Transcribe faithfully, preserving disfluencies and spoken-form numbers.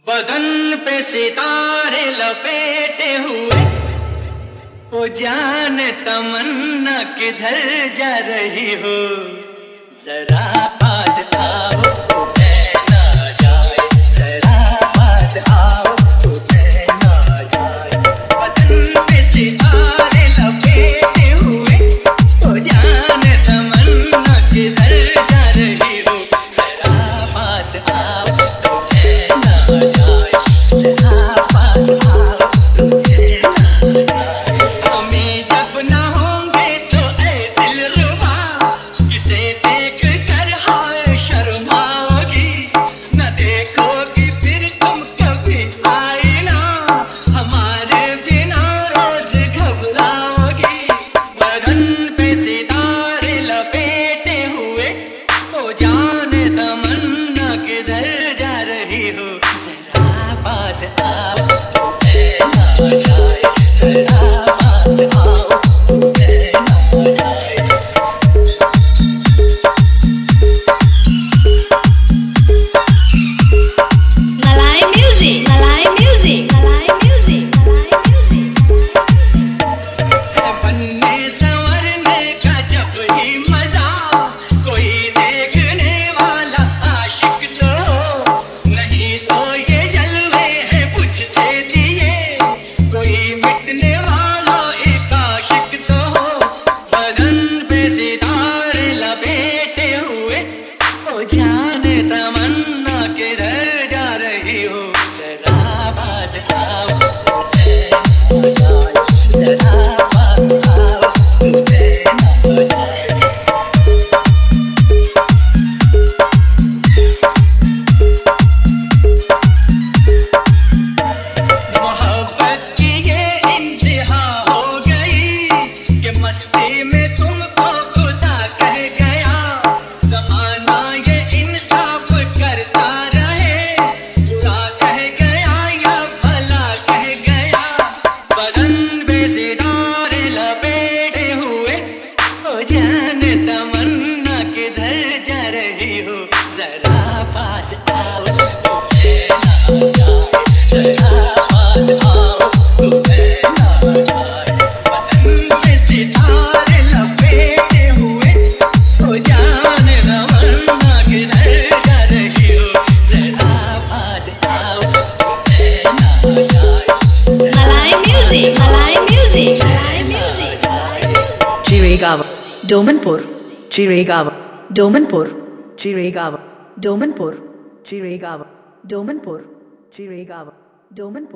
बदन पे सितारे लपेटे हुए, ओ जान तमन्ना किधर जा रही हो, जरा पास आओ तुम्हें ना जाए, जरा पास आओ तुम्हें ना जाए। बदन पे सितारे लपेटे हुए, ओ जान तमन्ना किधर जा रही हो, जरा पास आओ तुम्हें ना जाए, जरा पास आओ तुम्हें ना जाए। हमें जब ना होंगे तो ऐ दिलरुबा, किसे देख कर हाय शर्माओगी, न देखोगी फिर तुम कभी आईना, हमारे बिना रोज घबराओगी। बदन पे सितारे लपेटे हुए, ओ जान तमन्ना किधर जा रही हो, जरा पास आओ तुम्हें ना जाए, जरा पास आओ तुम्हें ना जाए। Malay music, Malay music, Malay music, Malay music. बनने संवरने का जब ही मजा, कोई देखने वाला आशिक तो हो, नहीं तो ये जलवे हैं बुझते दिए, कोई मिटने वाला एक आशिक तो हो। बदन पे सितारे लपेटे हुए, ओ जान तमन्ना किधर जा रही हो, जरा पास आओ तुम्हें ना जाए, जरा पास आओ तुम्हें ना जाए। मोहब्बत की ये इंतहा हो गई कि मस्ती में तुमको खुदा कह गया, ज़माना ये इंसाफ करता रहे, बुरा कह गया या भला कह गया। बदन पे सितारे लपेटे हुए, ओ जान तमन्ना किधर जा रही हो, जरा पास आओ तुम्हें ना जाए, जरा पास आओ तुम्हें ना जाए। बदन पे सितारे लपेटे हुए, ओ जान तमन्ना किधर जा रही हो, जरा पास आओ तुम्हें ना जाए। Malay music, Malay music, Malay music. Chiragawa, Domanpur, Chiragawa, Domanpur, Chiragawa, Domanpur, Chiragawa, Domanpur, Chiragawa, Domanpur.